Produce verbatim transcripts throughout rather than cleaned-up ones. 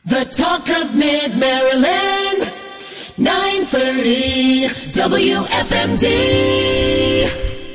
The talk of Mid-Maryland, nine thirty W F M D.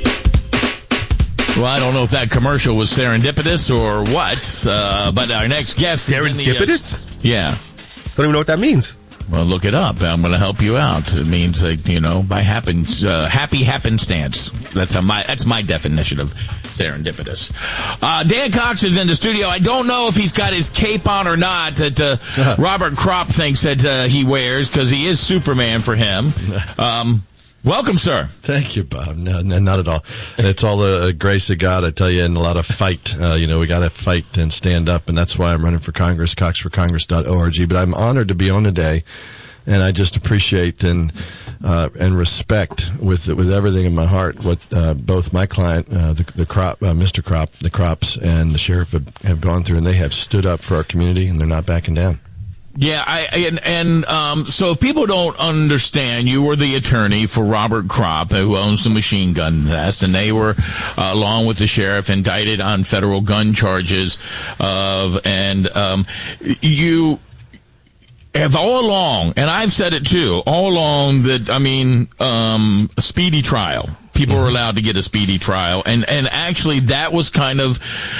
Well, I don't know if that commercial was serendipitous or what, uh, but our next guest serendipitous? Is in the, uh, yeah. Don't even know what that means. Well, look it up. I'm going to help you out. It means, like, you know, by happen, uh, happy happenstance. That's how my that's my definition of serendipitous. Uh, Dan Cox is in the studio. I don't know if he's got his cape on or not that uh, Robert Kropp thinks that uh, he wears, because he is Superman for him. Um, welcome, sir. Thank you, Bob. No, no, not at all. It's all the uh, grace of God, I tell you, and a lot of fight. Uh, you know, we got to fight and stand up, and that's why I'm running for Congress, cox for congress dot org. But I'm honored to be on today, and I just appreciate and uh, and respect with with everything in my heart what uh, both my client, uh, the, the Kropp, uh, Mister Kropp, the Kropps, and the sheriff have, have gone through, and they have stood up for our community, and they're not backing down. Yeah, I and, and um, so if people don't understand, you were the attorney for Robert Kropp, who owns the Machine Gun Nest, and they were, uh, along with the sheriff, indicted on federal gun charges of, and um, you have all along, and I've said it too, all along that, I mean, um, a speedy trial. People were allowed to get a speedy trial, and and actually that was kind of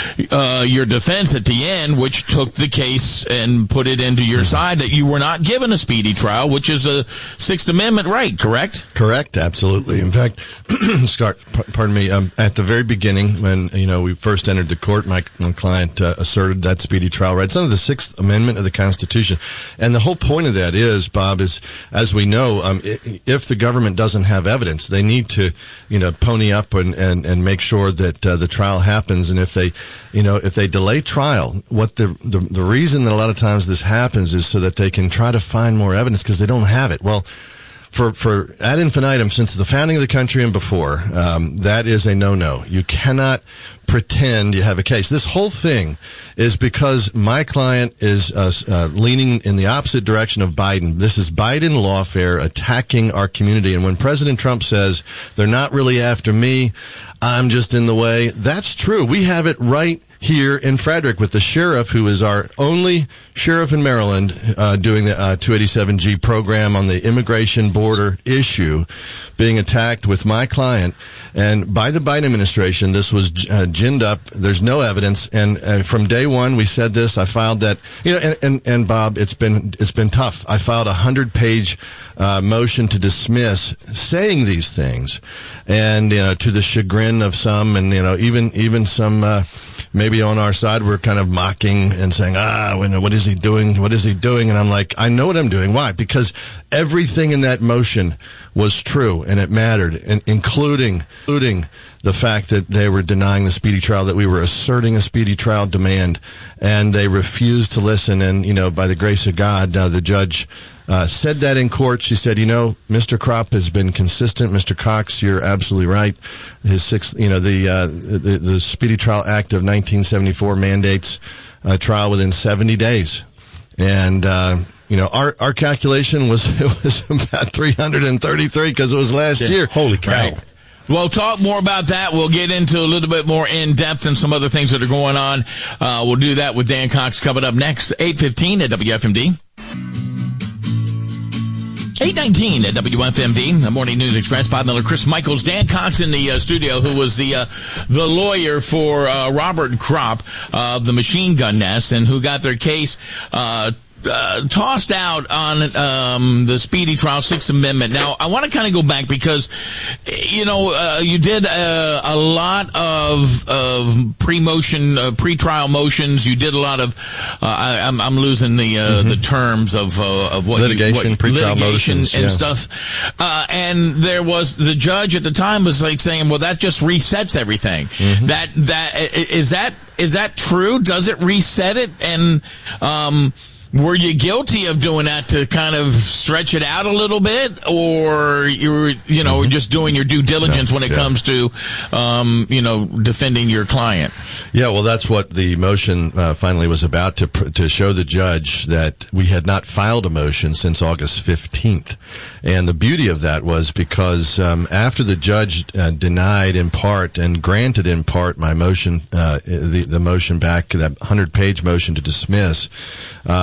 uh, your defense at the end, which took the case and put it into your side that you were not given a speedy trial, which is a Sixth Amendment right, correct? Correct, absolutely. In fact, Scott, pardon me, um, at the very beginning, when you know we first entered the court, my, my client uh, asserted that speedy trial right. It's under the Sixth Amendment of the Constitution, and the whole point of that is, Bob, is as we know, um, if the government doesn't have evidence, they need to, you know, pony up and, and, and make sure that uh, the trial happens. And if they, you know, if they delay trial, what the, the the reason that a lot of times this happens is so that they can try to find more evidence because they don't have it. Well, for for ad infinitum, since the founding of the country and before, um, that is a no-no. You cannot pretend you have a case. This whole thing is because my client is uh, uh, leaning in the opposite direction of Biden. This is Biden lawfare attacking our community. And when President Trump says they're not really after me, I'm just in the way, that's true. We have it right here in Frederick with the sheriff, who is our only sheriff in Maryland, uh, doing the uh, two eighty-seven G program on the immigration border issue, being attacked with my client. And by the Biden administration, this was uh, ginned up. There's no evidence. And uh, from day one, we said this. I filed that, you know, and, and, and Bob, it's been, it's been tough. I filed a hundred page uh, motion to dismiss saying these things, and, you know, to the chagrin of some, and, you know, even, even some, uh, maybe on our side, we're kind of mocking and saying, ah, what is he doing? What is he doing? And I'm like, I know what I'm doing. Why? Because everything in that motion was true, and it mattered, and including, including the fact that they were denying the speedy trial, that we were asserting a speedy trial demand, and they refused to listen. And, you know, by the grace of God, uh, the judge uh, said that in court. She said, you know, Mister Kropp has been consistent. Mister Cox, you're absolutely right. His sixth, you know, the, uh, the, the Speedy Trial Act of nineteen seventy-four mandates a trial within seventy days. And, uh, you know, our, our calculation was, it was about three hundred thirty-three because it was last yeah. year. Holy cow. Right. We'll talk more about that. We'll get into a little bit more in depth and some other things that are going on. Uh, we'll do that with Dan Cox coming up next, eight fifteen at W F M D. eight nineteen at W F M D, the Morning News Express. Bob Miller, Chris Michaels, Dan Cox in the uh, studio, who was the uh, the lawyer for uh, Robert Kropp of the Machine Gun Nest, and who got their case uh Uh, tossed out on um, the speedy trial, Sixth Amendment. Now, I want to kind of go back because, you know, uh, you did uh, a lot of of pre-motion, uh, pre-trial motions. You did a lot of. Uh, I, I'm, I'm losing the uh, mm-hmm. the terms of uh, of what litigation, you, what, pre-trial litigation motions, and yeah. stuff. Uh, and there was the judge at the time was like saying, "Well, that just resets everything." Mm-hmm. That that is that is that true? Does it reset it? And um. Were you guilty of doing that to kind of stretch it out a little bit, or you were, you know, mm-hmm. just doing your due diligence yeah, when it yeah. comes to, um, you know, defending your client? Yeah, well, that's what the motion uh, finally was about, to to show the judge that we had not filed a motion since August fifteenth. And the beauty of that was because um, after the judge uh, denied in part and granted in part my motion, uh, the, the motion back, that hundred page motion to dismiss, um,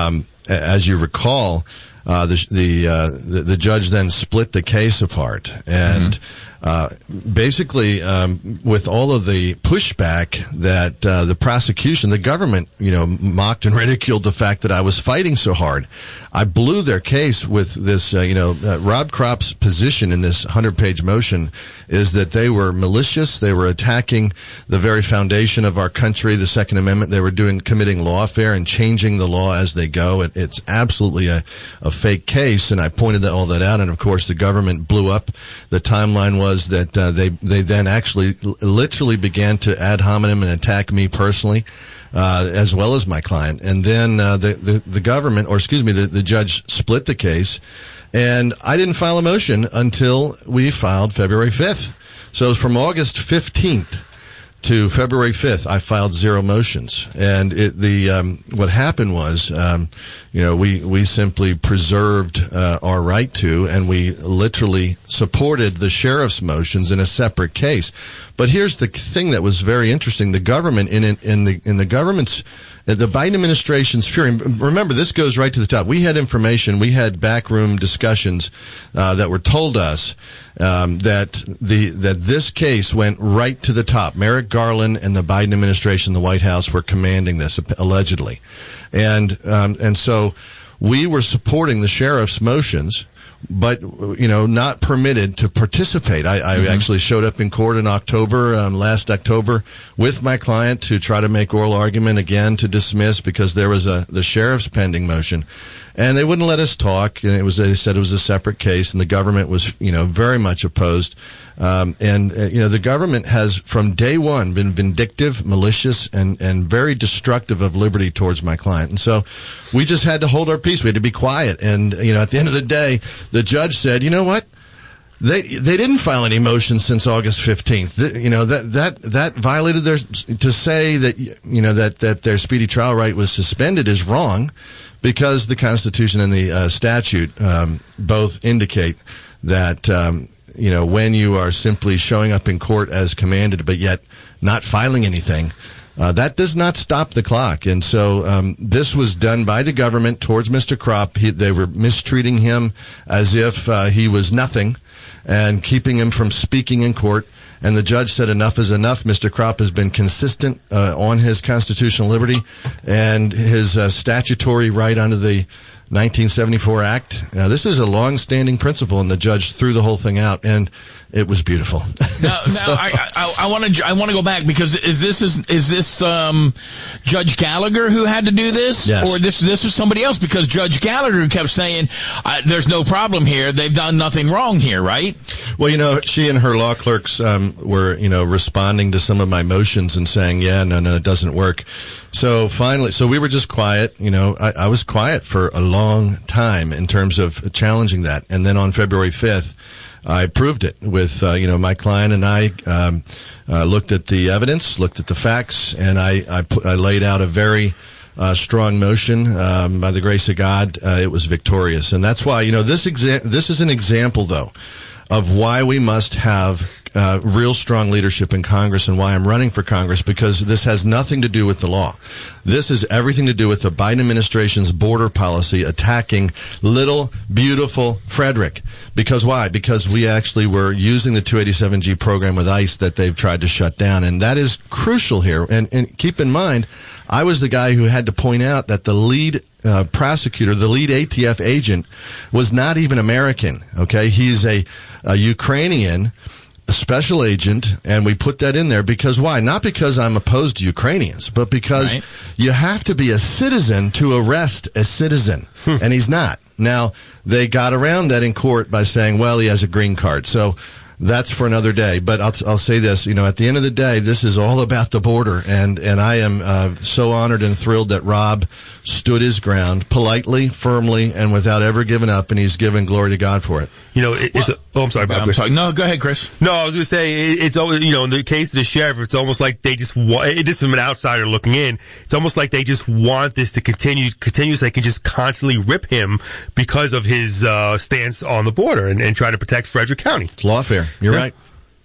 as you recall, uh, the the, uh, the the judge then split the case apart, and mm-hmm. uh, basically, um, with all of the pushback that uh, the prosecution, the government, you know, mocked and ridiculed the fact that I was fighting so hard. I blew their case with this, uh, you know, uh, Rob Kropp's position in this hundred-page motion is that they were malicious. They were attacking the very foundation of our country, the Second Amendment. They were doing committing lawfare and changing the law as they go. It, it's absolutely a, a fake case, and I pointed all that out. And of course, the government blew up. The timeline was that uh, they they then actually l- literally began to ad hominem and attack me personally. Uh, as well as my client. And then uh, the, the the government, or excuse me, the, the judge split the case, and I didn't file a motion until we filed February fifth. So from August fifteenth to February fifth, I filed zero motions. And it, the um, what happened was, um, you know, we, we simply preserved uh, our right to, and we literally supported the sheriff's motions in a separate case. But here's the thing that was very interesting: the government in in the in the government's the Biden administration's fury. Remember, this goes right to the top. We had information, we had backroom discussions uh, that were told us um, that the that this case went right to the top. Merrick Garland and the Biden administration, the White House, were commanding this allegedly, and um, and so we were supporting the sheriff's motions, but, you know, not permitted to participate. I, I mm-hmm. actually showed up in court in October, um, last October, with my client to try to make oral argument again to dismiss because there was a the sheriff's pending motion. And they wouldn't let us talk, and it was they said it was a separate case, and the government was, you know, very much opposed. Um, and, uh, you know, the government has, from day one, been vindictive, malicious, and, and very destructive of liberty towards my client. And so we just had to hold our peace. We had to be quiet. And, you know, at the end of the day, the judge said, you know what? They they didn't file any motions since August fifteenth. The, you know, that that that violated their, to say that, you know, that, that their speedy trial right was suspended is wrong, because the Constitution and the uh, statute um, both indicate that, um, you know, when you are simply showing up in court as commanded, but yet not filing anything, uh, that does not stop the clock. And so um, this was done by the government towards Mister Kropp. He, they were mistreating him as if uh, he was nothing and keeping him from speaking in court. And the judge said enough is enough. Mister Kropp has been consistent uh, on his constitutional liberty and his uh, statutory right under the nineteen seventy-four Act. Now, this is a long-standing principle, and the judge threw the whole thing out, and it was beautiful. Now, so, now I want to I want to go back, because is this is, is this um, Judge Gallagher who had to do this, yes. or this this was somebody else? Because Judge Gallagher kept saying uh, there's no problem here, they've done nothing wrong here, right? Well, you know, she and her law clerks um, were, you know, responding to some of my motions and saying, yeah, no, no, it doesn't work. So finally, so we were just quiet. You know, I, I was quiet for a long time in terms of challenging that. And then on February fifth, I proved it with, uh, you know, my client and I um, uh, looked at the evidence, looked at the facts, and I, I, put, I laid out a very uh, strong motion. Um, by the grace of God, uh, it was victorious. And that's why, you know, this exa- this is an example, though, of why we must have uh, real strong leadership in Congress, and why I'm running for Congress, because this has nothing to do with the law. This is everything to do with the Biden administration's border policy attacking little, beautiful Frederick. Because why? Because we actually were using the two eighty-seven G program with ICE that they've tried to shut down, and that is crucial here. And, and keep in mind, I was the guy who had to point out that the lead uh, prosecutor, the lead A T F agent, was not even American. Okay, he's a, a Ukrainian, a special agent, and we put that in there because why? Not because I'm opposed to Ukrainians, but because right. you have to be a citizen to arrest a citizen, hmm. and he's not. Now, they got around that in court by saying, well, he has a green card. So that's for another day. But I'll, I'll say this, you know, at the end of the day, this is all about the border. And, and I am uh, so honored and thrilled that Rob stood his ground politely, firmly, and without ever giving up. And he's given glory to God for it. You know, it, it's a, oh, I'm sorry, Bob. I'm sorry. No, go ahead, Chris. No, I was going to say, it, it's always, you know, in the case of the sheriff, it's almost like they just want, it, just from an outsider looking in, it's almost like they just want this to continue, continue so they can just constantly rip him because of his uh, stance on the border and, and try to protect Frederick County. It's lawfare. You're yeah. right.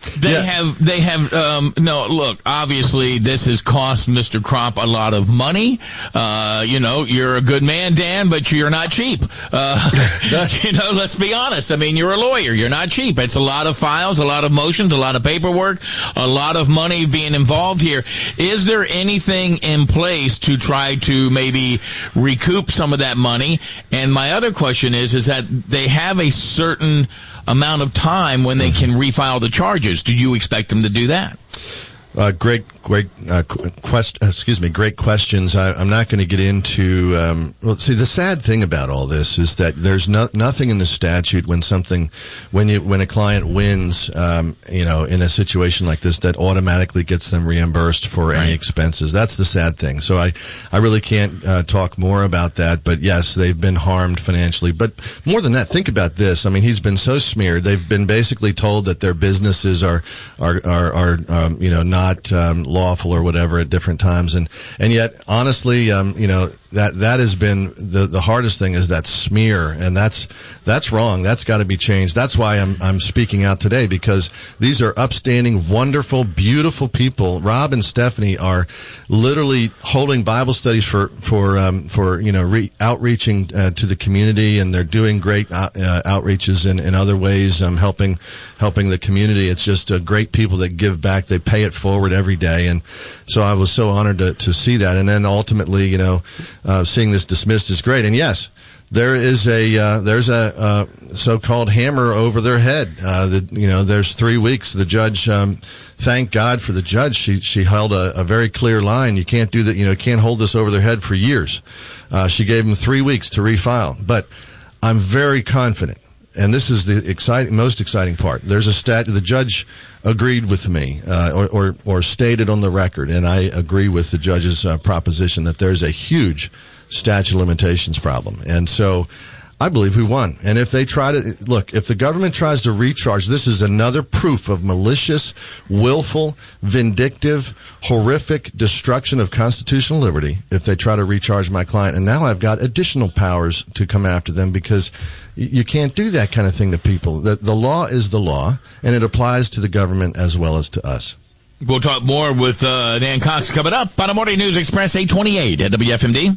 They Yeah. have, they have, um, no, look, obviously this has cost Mister Crop a lot of money. Uh, you know, you're a good man, Dan, but you're not cheap. Uh, you know, let's be honest. I mean, you're a lawyer. You're not cheap. It's a lot of files, a lot of motions, a lot of paperwork, a lot of money being involved here. Is there anything in place to try to maybe recoup some of that money? And my other question is, is that they have a certain amount of time when they can refile the charges. Do you expect them to do that? Uh, great, great, uh, quest, excuse me, great questions. I, I'm not going to get into, um, well, see, the sad thing about all this is that there's no, nothing in the statute when something, when you, when a client wins, um, you know, in a situation like this that automatically gets them reimbursed for Right. any expenses. That's the sad thing. So I, I really can't, uh, talk more about that, but yes, they've been harmed financially. But more than that, think about this. I mean, he's been so smeared. They've been basically told that their businesses are, are, are, are, um, you know, not Not um, lawful or whatever at different times, and and yet honestly, um, you know that that has been the the hardest thing is that smear, and that's that's wrong. That's got to be changed. That's why I'm I'm speaking out today, because these are upstanding, wonderful, beautiful people. Rob and Stephanie are literally holding Bible studies for for um, for you know re- outreaching uh, to the community, and they're doing great out, uh, outreaches in, in other ways, um, helping helping the community. It's just uh, great people that give back. They pay it forward every day, and so I was so honored to, to see that. And then ultimately, you know, uh, seeing this dismissed is great. And yes, there is a uh, there's a uh, so-called hammer over their head. Uh, the, you know, there's three weeks. The judge, um, thank God for the judge. She she held a, a very clear line. You can't do that. You know, can't hold this over their head for years. Uh, she gave them three weeks to refile. But I'm very confident. And this is the exciting, most exciting part. There's a stat. The judge agreed with me, uh, or, or or stated on the record, and I agree with the judge's uh, proposition that there's a huge statute of limitations problem. And so, I believe we won. And if they try to look, if the government tries to recharge, this is another proof of malicious, willful, vindictive, horrific destruction of constitutional liberty. If they try to recharge my client, and now I've got additional powers to come after them, because you can't do that kind of thing to people. The, the law is the law, and it applies to the government as well as to us. We'll talk more with uh, Dan Cox coming up on the Morning News Express, eight twenty-eight at W F M D.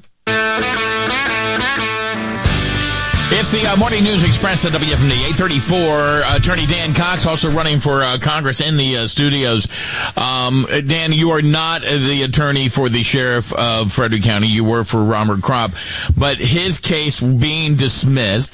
It's the uh, Morning News Express at W F M D, eight thirty-four. Attorney Dan Cox, also running for uh, Congress in the uh, studios. Um, Dan, you are not the attorney for the sheriff of Frederick County. You were for Robert Crop. But his case being dismissed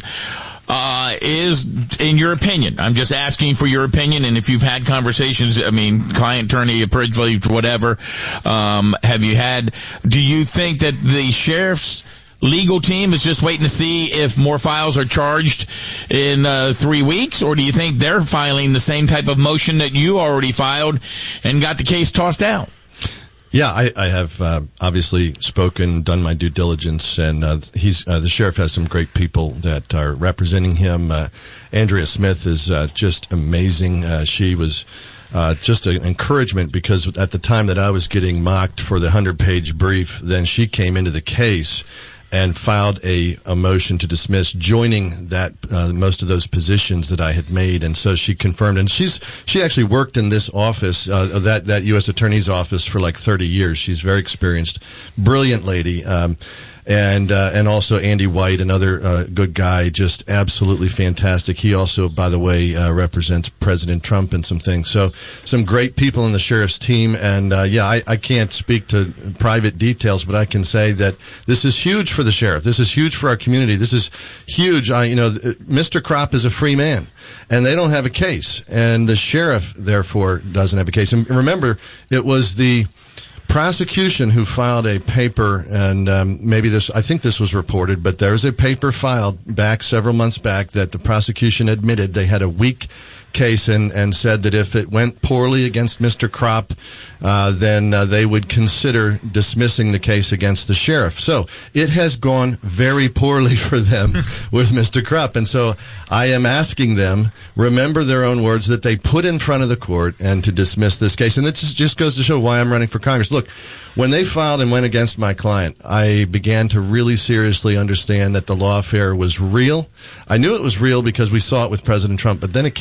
uh, is, in your opinion, I'm just asking for your opinion, and if you've had conversations, I mean, client, attorney, privilege, whatever, um, have you had, do you think that the sheriff's legal team is just waiting to see if more files are charged in uh, three weeks, or do you think they're filing the same type of motion that you already filed and got the case tossed out? Yeah, I, I have uh, obviously spoken, done my due diligence, and uh, he's uh, the sheriff has some great people that are representing him. Uh, Andrea Smith is uh, just amazing. Uh, she was uh, just an encouragement, because at the time that I was getting mocked for the hundred-page brief, then she came into the case and filed a, a motion to dismiss, joining that uh, most of those positions that I had made, and so she confirmed. And she's she actually worked in this office, uh, that that U S Attorney's office, for like thirty years. She's very experienced, brilliant lady. Um, And uh, and also Andy White, another uh, good guy, just absolutely fantastic. He also, by the way, uh, represents President Trump and some things. So some great people in the sheriff's team. And, uh, yeah, I, I can't speak to private details, but I can say that this is huge for the sheriff. This is huge for our community. This is huge. I, you know, Mister Crop is a free man, and they don't have a case. And the sheriff, therefore, doesn't have a case. And remember, it was the prosecution who filed a paper, and um, maybe this, I think this was reported, but there was a paper filed back several months back that the prosecution admitted they had a weak case, and, and said that if it went poorly against Mister Crop, uh, then uh, they would consider dismissing the case against the sheriff. So it has gone very poorly for them with Mister Crop. And so I am asking them, remember their own words that they put in front of the court, and to dismiss this case. And this just goes to show why I'm running for Congress. Look, when they filed and went against my client, I began to really seriously understand that the lawfare was real. I knew it was real because we saw it with President Trump, but then it came into my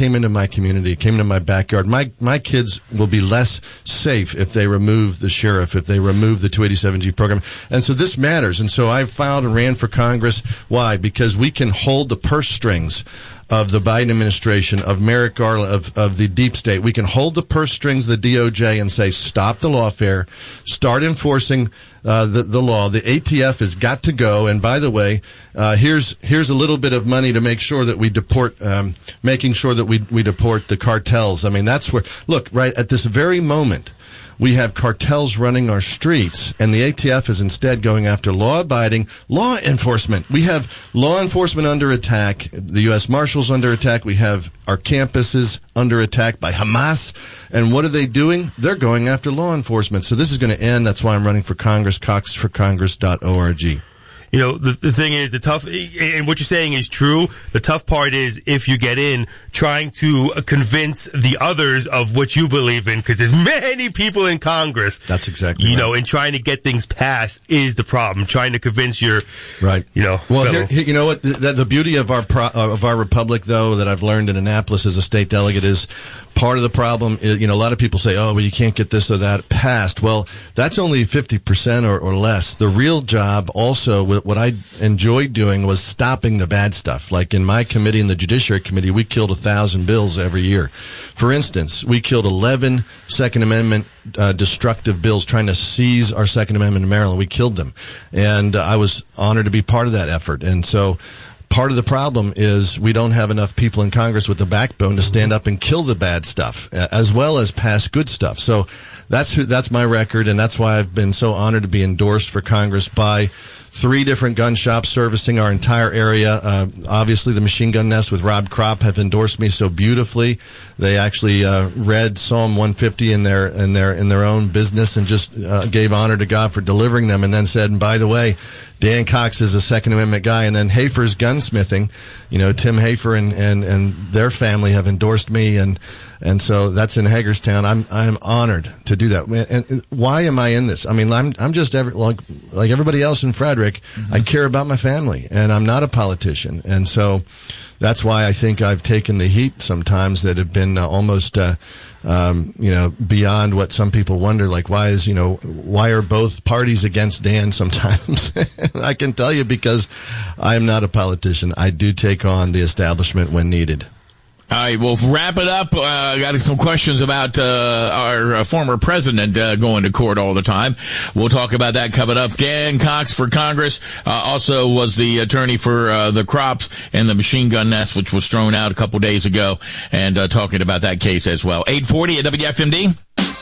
my community. It came into my backyard. My my kids will be less safe if they remove the sheriff, if they remove the two eighty-seven G program. And so this matters. And so I filed and ran for Congress. Why? Because we can hold the purse strings of the Biden administration, of Merrick Garland, of, of the deep state. We can hold the purse strings of the D O J and say, stop the lawfare, start enforcing uh, the, the law. The A T F has got to go. And by the way, uh, here's here's a little bit of money to make sure that we deport, um, making sure that we, we deport the cartels. I mean, that's where, look, right at this very moment, we have cartels running our streets, and the A T F is instead going after law-abiding law enforcement. We have law enforcement under attack, the U S Marshals under attack, we have our campuses under attack by Hamas, and what are they doing? They're going after law enforcement. So this is going to end. That's why I'm running for Congress, cox for congress dot org. You know, the, the thing is, the tough, and what you're saying is true. The tough part is if you get in, trying to convince the others of what you believe in, because there's many people in Congress. That's exactly You right. know, and trying to get things passed is the problem. Trying to convince your, right. you know, well, fellow. here, here, you know what? The, the beauty of our pro, of our republic, though, that I've learned in Annapolis as a state delegate is part of the problem is, you know, a lot of people say, oh, well, you can't get this or that passed. Well, that's only fifty percent or, or less. The real job also, what I enjoyed doing was stopping the bad stuff. Like in my committee, in the Judiciary Committee, we killed a thousand bills every year. For instance, we killed eleven Second Amendment uh, destructive bills trying to seize our Second Amendment in Maryland. We killed them. And uh, I was honored to be part of that effort. And so part of the problem is we don't have enough people in Congress with the backbone to stand up and kill the bad stuff, as well as pass good stuff. So that's who, that's my record, and that's why I've been so honored to be endorsed for Congress by three different gun shops servicing our entire area. Uh, obviously, the Machine Gun Nest with Rob Kropp have endorsed me so beautifully. They actually uh, read Psalm one fifty in their in their in their own business and just uh, gave honor to God for delivering them, and then said, and by the way, Dan Cox is a Second Amendment guy. And then Hafer's Gunsmithing, you know, Tim Hafer and, and, and their family have endorsed me, and and so that's in Hagerstown. I'm I'm honored to do that. And why am I in this? I mean, I'm I'm just every, like like everybody else in Frederick. Mm-hmm. I care about my family, and I'm not a politician, and so that's why I think I've taken the heat sometimes that have been uh, almost, uh, um, you know, beyond what some people wonder. Like, why is, you know, why are both parties against Dan sometimes? I can tell you because I am not a politician. I do take on the establishment when needed. All right, we'll wrap it up. I uh, got some questions about uh, our uh, former president uh, going to court all the time. We'll talk about that coming up. Dan Cox for Congress uh, also was the attorney for uh, the Kropps and the Machine Gun Nest, which was thrown out a couple days ago, and uh, talking about that case as well. eight forty at W F M D.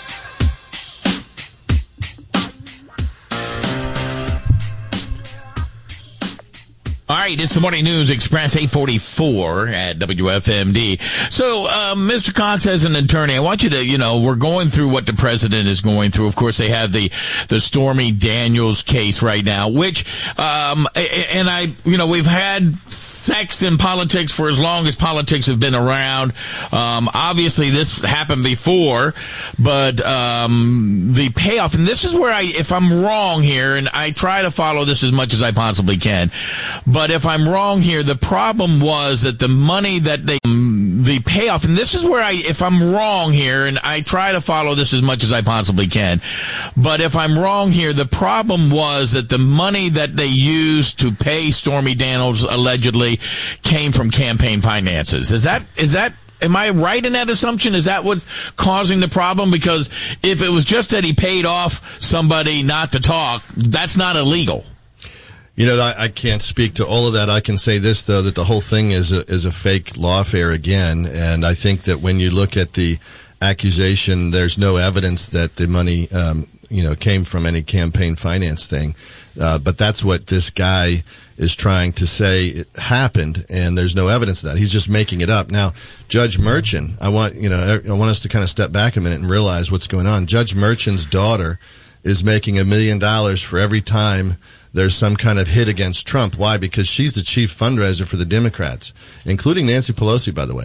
All right, it's the Morning News Express, eight forty-four at W F M D. So, um, Mister Cox, as an attorney, I want you to, you know, we're going through what the president is going through. Of course, they have the, the Stormy Daniels case right now, which, um, and I, you know, we've had sex in politics for as long as politics have been around. Um, obviously this happened before, but, um, the payoff, and this is where I, if I'm wrong here, and I try to follow this as much as I possibly can, but But if I'm wrong here, the problem was that the money that they, the payoff, and this is where I, if I'm wrong here, and I try to follow this as much as I possibly can, but if I'm wrong here, the problem was that the money that they used to pay Stormy Daniels allegedly came from campaign finances. Is that, is that, am I right in that assumption? Is that what's causing the problem? Because if it was just that he paid off somebody not to talk, that's not illegal. You know, I, I can't speak to all of that. I can say this, though, that the whole thing is a, is a fake lawfare again. And I think that when you look at the accusation, there's no evidence that the money, um, you know, came from any campaign finance thing. Uh, but that's what this guy is trying to say it happened, and there's no evidence of that. He's just making it up. Now, Judge Merchan, I want, you know, I want us to kind of step back a minute and realize what's going on. Judge Merchan's daughter is making a million dollars for every time there's some kind of hit against Trump. Why? Because she's the chief fundraiser for the Democrats, including Nancy Pelosi, by the way.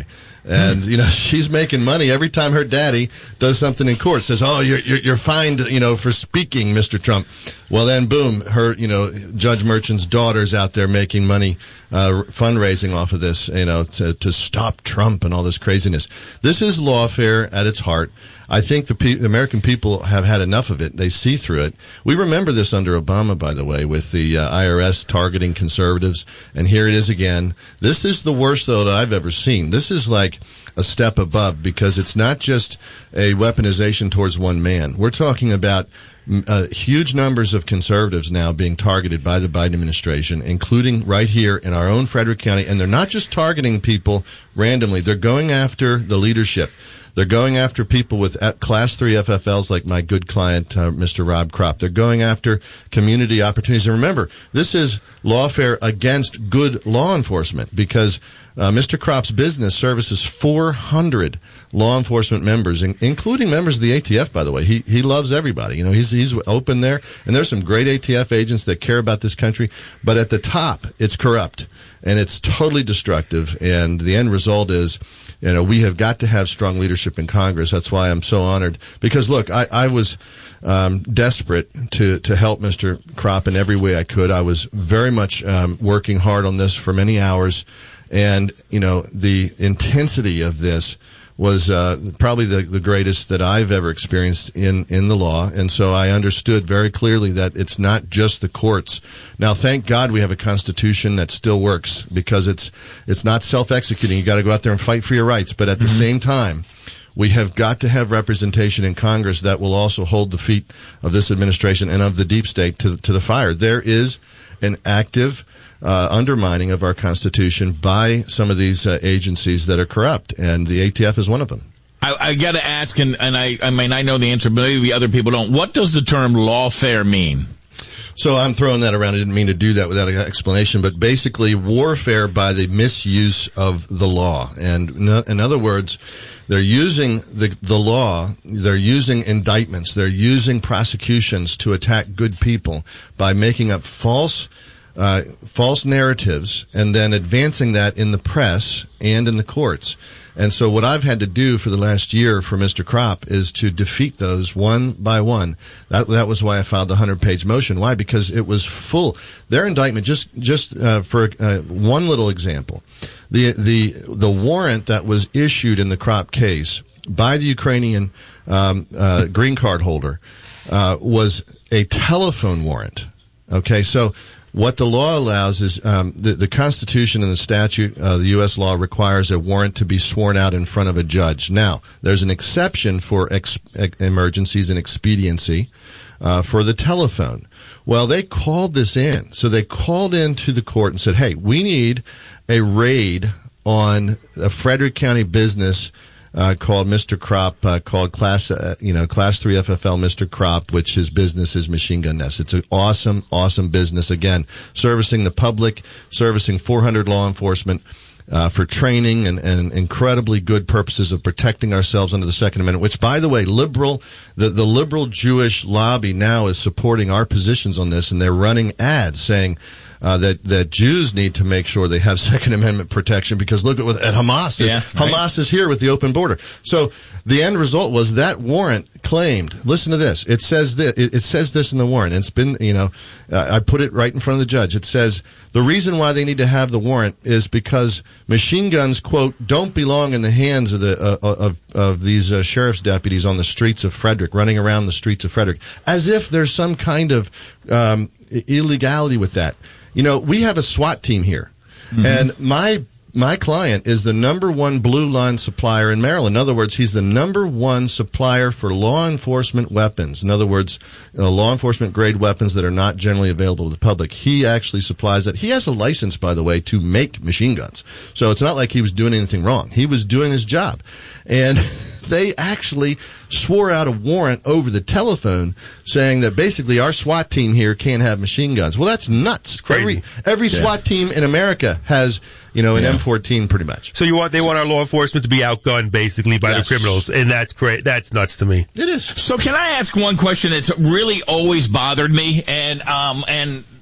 And, you know, she's making money every time her daddy does something in court. Says, oh, you're, you're, you're fined, you know, for speaking, Mister Trump. Well, then, boom, her, you know, Judge Merchant's daughter's out there making money, uh, fundraising off of this, you know, to, to stop Trump and all this craziness. This is lawfare at its heart. I think the, pe- the American people have had enough of it. They see through it. We remember this under Obama, by the way, with the uh, I R S targeting conservatives. And here it is again. This is the worst, though, that I've ever seen. This is like a step above, because it's not just a weaponization towards one man. We're talking about uh, huge numbers of conservatives now being targeted by the Biden administration, including right here in our own Frederick County. And they're not just targeting people randomly. They're going after the leadership. They're going after people with Class three F F Ls like my good client, uh, Mister Rob Kropp. They're going after community opportunities. And remember, this is lawfare against good law enforcement, because uh, Mister Kropp's business services four hundred law enforcement members, in, including members of the A T F, by the way. He he loves everybody. You know, he's he's open there. And there's some great A T F agents that care about this country. But at the top, it's corrupt. And it's totally destructive. And the end result is, you know, we have got to have strong leadership in Congress. That's why I'm so honored. Because, look, I, I was um, desperate to, to help Mister Kropp in every way I could. I was very much um, working hard on this for many hours. And, you know, the intensity of this was uh, probably the, the greatest that I've ever experienced in, in the law. And so I understood very clearly that it's not just the courts. Now, thank God we have a Constitution that still works, because it's it's not self-executing. You got to go out there and fight for your rights. But at the mm-hmm. same time, we have got to have representation in Congress that will also hold the feet of this administration and of the deep state to, to the fire. There is an active Uh, undermining of our Constitution by some of these uh, agencies that are corrupt, and the A T F is one of them. I, I got to ask, and, and I, I mean, I know the answer, but maybe other people don't. What does the term lawfare mean? So I'm throwing that around. I didn't mean to do that without an explanation, but basically warfare by the misuse of the law. And in other words, they're using the the law, they're using indictments, they're using prosecutions to attack good people by making up false Uh, false narratives and then advancing that in the press and in the courts. And so what I've had to do for the last year for Mister Kropp is to defeat those one by one. That that was why I filed the hundred-page motion. Why? Because it was full. Their indictment, just just uh, for uh, one little example, the the the warrant that was issued in the Kropp case by the Ukrainian um, uh, green card holder uh, was a telephone warrant. Okay, so what the law allows is um, the, the Constitution and the statute, uh, the U S law requires a warrant to be sworn out in front of a judge. Now, there's an exception for ex- emergencies and expediency uh, for the telephone. Well, they called this in. So they called into the court and said, hey, we need a raid on a Frederick County business Uh, called Mister Kropp, uh, called Class, uh, you know, Class three F F L Mister Kropp, which his business is Machine Gun Nest. It's an awesome, awesome business. Again, servicing the public, servicing four hundred law enforcement uh, for training and, and incredibly good purposes of protecting ourselves under the Second Amendment. Which, by the way, liberal, the the liberal Jewish lobby now is supporting our positions on this, and they're running ads saying Uh, that that Jews need to make sure they have Second Amendment protection, because look at what at Hamas. Yeah, right. Hamas is here with the open border. So the end result was that warrant claimed. Listen to this. It says this. It, it says this in the warrant. It's been, you know, uh, I put it right in front of the judge. It says the reason why they need to have the warrant is because machine guns, quote, don't belong in the hands of the uh, of of these uh, sheriff's deputies on the streets of Frederick, running around the streets of Frederick, as if there's some kind of um, illegality with that. You know, we have a SWAT team here, mm-hmm. and my my client is the number one blue line supplier in Maryland. In other words, he's the number one supplier for law enforcement weapons. In other words, you know, law enforcement grade weapons that are not generally available to the public. He actually supplies that. He has a license, by the way, to make machine guns. So it's not like he was doing anything wrong. He was doing his job. And they actually swore out a warrant over the telephone saying that basically our SWAT team here can't have machine guns. Well, that's nuts. It's crazy. Every, every yeah. SWAT team in America has, you know, an yeah. M fourteen pretty much. So you want they want our law enforcement to be outgunned basically by yes. the criminals, and that's great. That's nuts to me. It is. So can I ask one question that's really always bothered me, and um and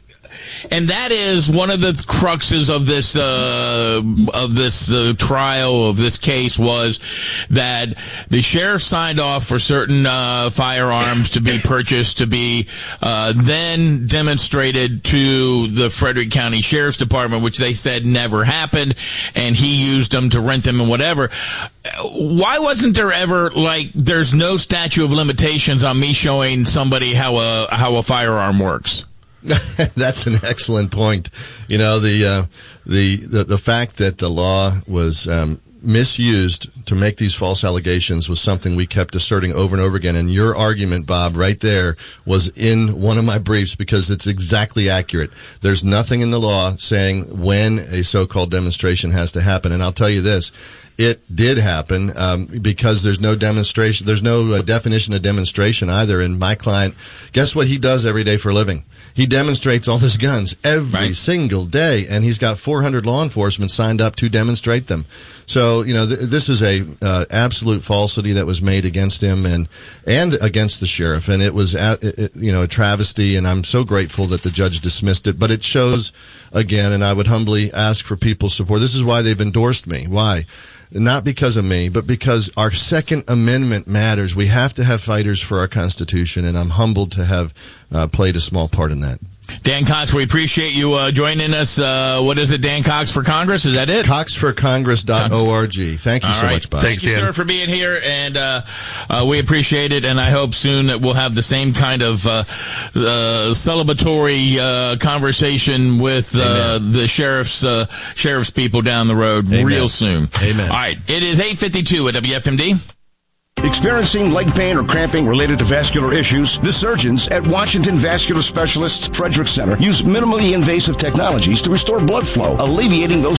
And that is one of the cruxes of this uh, of this uh, trial, of this case, was that the sheriff signed off for certain uh, firearms to be purchased, to be uh, then demonstrated to the Frederick County Sheriff's Department, which they said never happened, and he used them to rent them and whatever. Why wasn't there ever, like, there's no statute of limitations on me showing somebody how a how a firearm works? That's an excellent point. You know, the, uh, the, the, the fact that the law was, um, misused to make these false allegations was something we kept asserting over and over again. And your argument, Bob, right there was in one of my briefs because it's exactly accurate. There's nothing in the law saying when a so-called demonstration has to happen. And I'll tell you this. It did happen um, because there's no demonstration. There's no uh, definition of demonstration either. And my client, guess what he does every day for a living? He demonstrates all his guns every right. single day, and he's got four hundred law enforcement signed up to demonstrate them. So, you know, th- this is a uh, absolute falsity that was made against him and and against the sheriff, and it was, a, it, you know, a travesty. And I'm so grateful that the judge dismissed it. But it shows again, and I would humbly ask for people's support. This is why they've endorsed me. Why? Not because of me, but because our Second Amendment matters. We have to have fighters for our Constitution, and I'm humbled to have uh, played a small part in that. Dan Cox, we appreciate you uh, joining us. Uh, what is it, Dan Cox for Congress? Is that it? cox for congress dot org. Thank you All so right. much, Bob. Thank you, Dan. sir, for being here, and uh, uh, we appreciate it, and I hope soon that we'll have the same kind of uh, uh, celebratory uh, conversation with uh, the sheriff's uh, sheriff's people down the road Amen. real soon. Amen. All right. It is eight fifty-two at W F M D. Experiencing leg pain or cramping related to vascular issues? The surgeons at Washington Vascular Specialists Frederick Center use minimally invasive technologies to restore blood flow, alleviating those